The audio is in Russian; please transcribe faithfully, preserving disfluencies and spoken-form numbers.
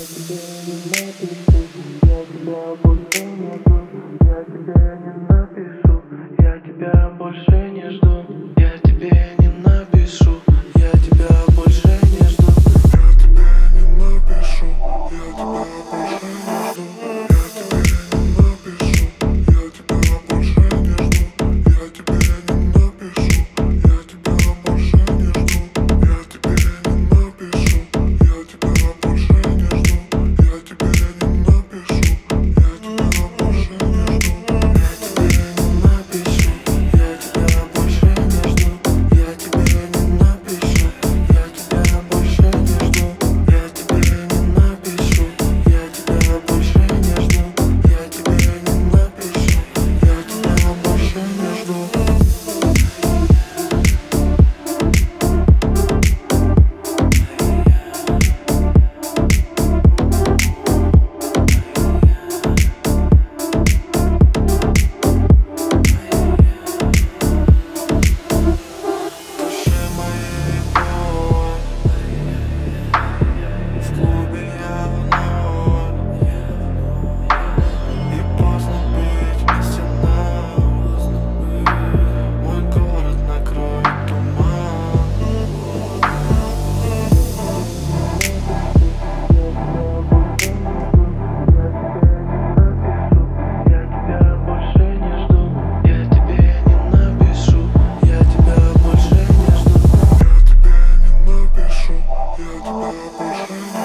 тебе не напишу, я тебя больше не жду. Я тебе не напишу, я тебя больше не жду. Я тебе не напишу, я тебя больше не жду. Я тебе не напишу, я тебя больше не жду. Я тебе не напишу, я тебя больше не жду. Я тебе не напишу, я тебя больше не жду. Я тебе не напишу, я тебя больше не жду. Я тебе не напишу, я тебя больше не жду. Я тебе не напишу, я тебя больше не жду. Я тебе не напишу, я тебя больше не жду. Я тебе не напишу, я тебя больше не жду. Я тебе не напишу, я тебя больше не жду. В клубе я вновь, и поздно быть вместе нам. Мой город накроет туман. Я тебя больше не жду. Я тебе не напишу, я тебя больше не жду. Я тебе не напишу, я тебя больше не